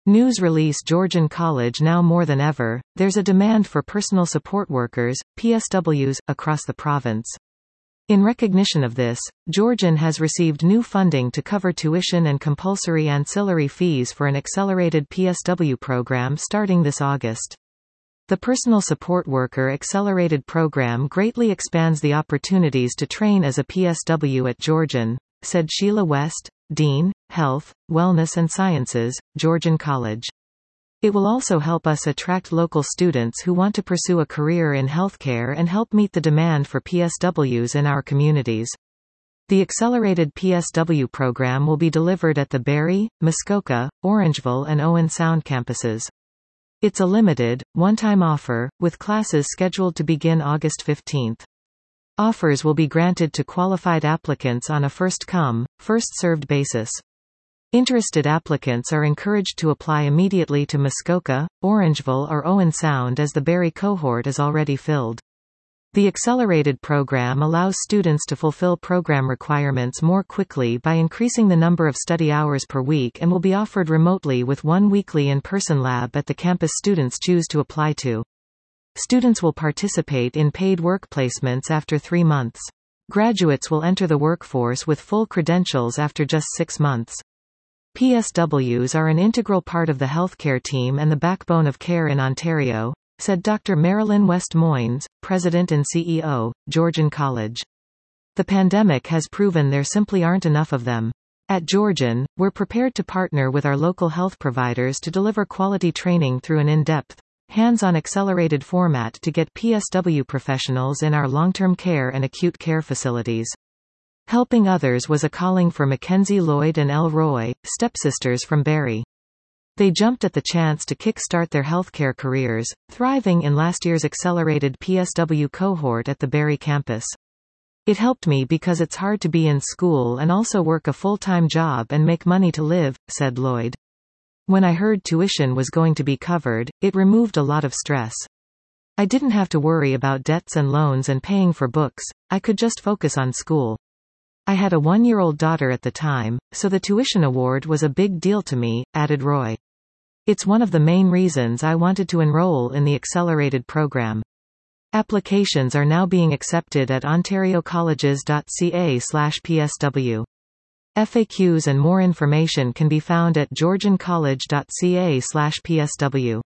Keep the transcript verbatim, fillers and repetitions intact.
News release Georgian College Now more than ever, there's a demand for personal support workers, P S Ws, across the province. In recognition of this, Georgian has received new funding to cover tuition and compulsory ancillary fees for an accelerated P S W program starting this August. The Personal Support Worker Accelerated Program greatly expands the opportunities to train as a P S W at Georgian, said Sheila West, Dean, Health, Wellness and Sciences, Georgian College. It will also help us attract local students who want to pursue a career in healthcare and help meet the demand for P S Ws in our communities. The Accelerated P S W program will be delivered at the Barrie, Muskoka, Orangeville and Owen Sound campuses. It's a limited, one-time offer, with classes scheduled to begin August fifteenth. Offers will be granted to qualified applicants on a first-come, first-served basis. Interested applicants are encouraged to apply immediately to Muskoka, Orangeville or Owen Sound as the Barrie cohort is already filled. The accelerated program allows students to fulfill program requirements more quickly by increasing the number of study hours per week and will be offered remotely with one weekly in-person lab at the campus students choose to apply to. Students will participate in paid work placements after three months. Graduates will enter the workforce with full credentials after just six months. P S Ws are an integral part of the healthcare team and the backbone of care in Ontario, said Doctor Marilyn West Moynes, President and C E O, Georgian College. The pandemic has proven there simply aren't enough of them. At Georgian, we're prepared to partner with our local health providers to deliver quality training through an in-depth, hands-on accelerated format to get P S W professionals in our long-term care and acute care facilities. Helping others was a calling for Mackenzie Lloyd and Elle Roy, stepsisters from Barrie. They jumped at the chance to kickstart their healthcare careers, thriving in last year's accelerated P S W cohort at the Barrie campus. It helped me because it's hard to be in school and also work a full-time job and make money to live, said Lloyd. When I heard tuition was going to be covered, it removed a lot of stress. I didn't have to worry about debts and loans and paying for books, I could just focus on school. I had a one-year-old daughter at the time, so the tuition award was a big deal to me, added Roy. It's one of the main reasons I wanted to enroll in the accelerated program. Applications are now being accepted at ontariocolleges dot c a slash P S W. F A Qs and more information can be found at georgian college dot c a slash P S W.